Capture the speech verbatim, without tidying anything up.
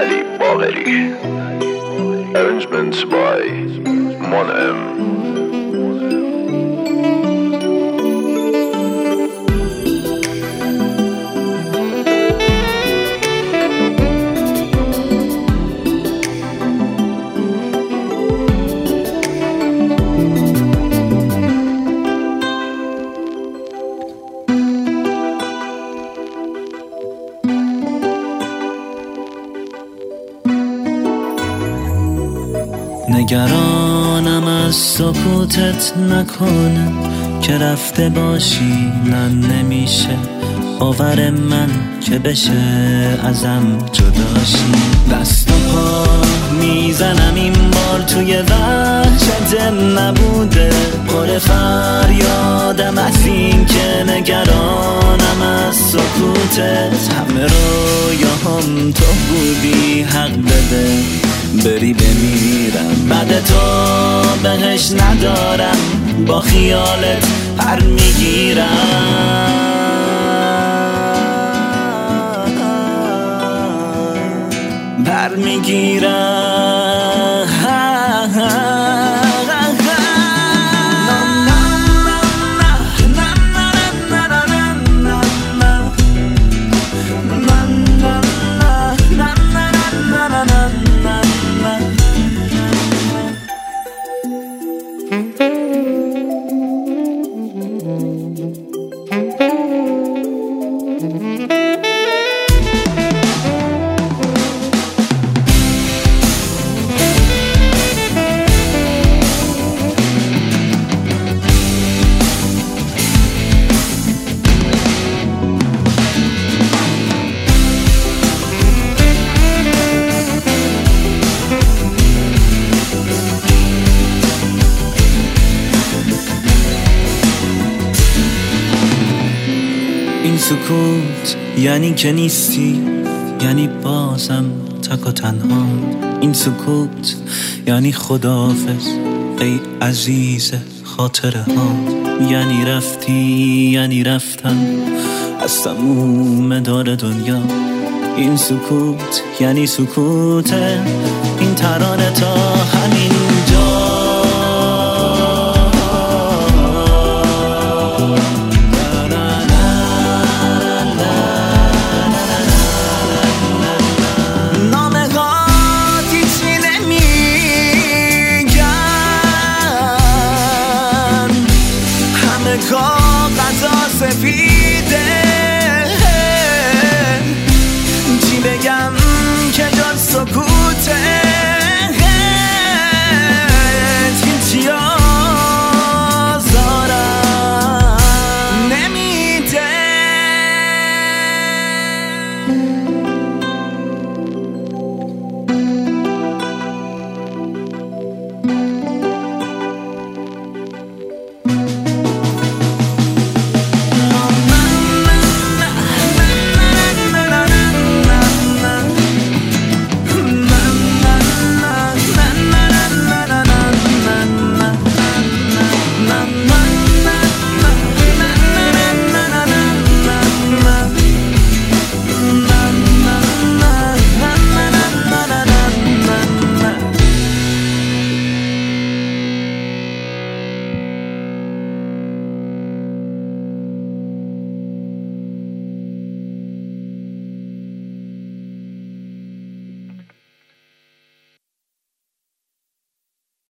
علی باقری. Arrangements by Mon-Em. نگرانم از سکوتت نکنه که رفته باشی، نه نمیشه باور من که بشه ازم جداشی. دست و پا میزنم این بار توی وحشت نبوده، پر فریادم از این که نگرانم از سکوتت. همه رویاهم تو بودی، حق بده بری بمیرم، بعد تو بهش ندارم، با خیالت پر میگیرم، پر میگیرم. این سکوت یعنی که نیستی، یعنی بازم تک و تنها. این سکوت یعنی خداحافظ ای عزیز خاطره ها، یعنی رفتی یعنی رفتم از تموم دار دنیا. این سکوت یعنی سکوته، این ترانه تا همین